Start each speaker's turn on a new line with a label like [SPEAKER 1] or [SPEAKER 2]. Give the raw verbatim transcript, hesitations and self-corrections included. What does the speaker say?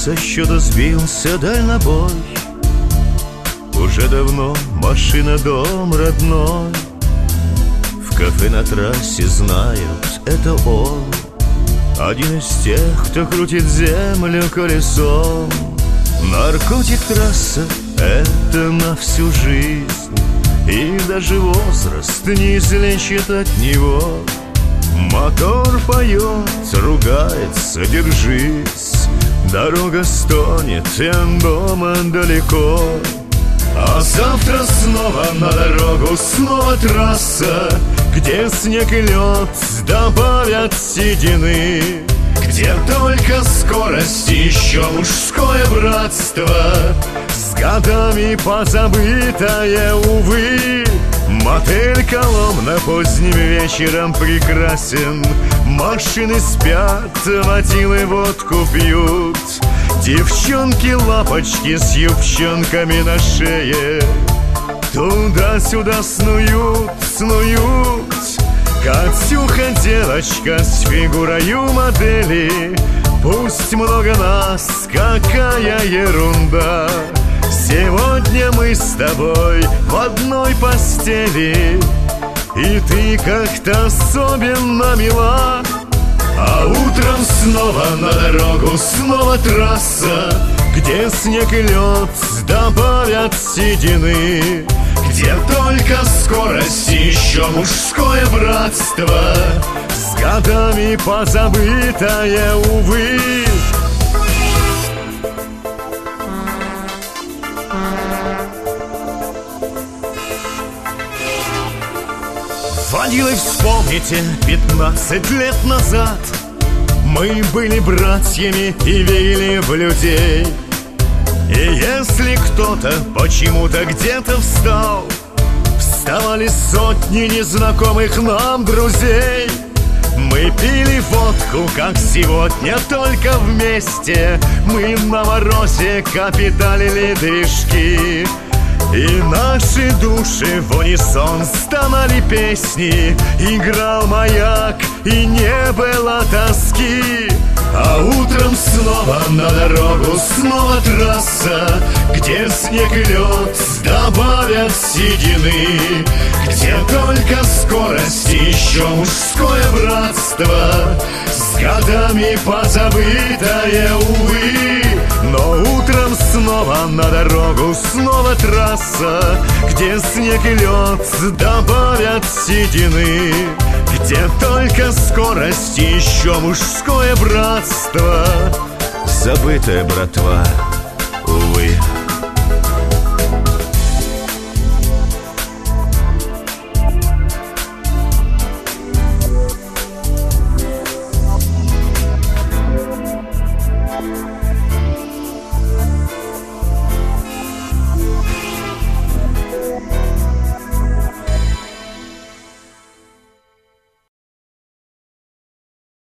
[SPEAKER 1] Со счета сбился дальнобой. Уже давно машина дом родной. В кафе на трассе знают, это он. Один из тех, кто крутит землю колесом. Наркотик трасса — это на всю жизнь. И даже возраст не излечит от него. Мотор поет, ругается, держись. Дорога стонет, и дома далеко. А завтра снова на дорогу, снова трасса, где снег и лед добавят седины, где только скорость и еще мужское братство, с годами позабытое, увы. Мотель Коломна поздним вечером прекрасен. Машины спят, водилы водку пьют. Девчонки-лапочки с юбчонками на шее туда-сюда снуют, снуют. Катюха девочка с фигурою модели. Пусть много нас, какая ерунда. Сегодня мы с тобой в одной постели, и ты как-то особенно мила. А утром снова на дорогу, снова трасса, где снег и лед добавят седины, где только скорость и еще мужское братство, с годами позабытое, увы. Водилы, вспомните, пятнадцать лет назад мы были братьями и верили в людей. И если кто-то почему-то где-то встал, вставали сотни незнакомых нам друзей. Мы пили водку, как сегодня, только вместе. Мы на морозе капиталили движки, и наши души в унисон стонали песни. Играл маяк, и не было тоски. А утром снова на дорогу, снова трасса, где снег и лед добавят седины, где только скорость и еще мужское братство, с годами позабытое, увы. Но утром снова на дорогу, снова трасса, где снег и лед добавят седины, где только скорость и еще мужское братство, забытая братва, увы.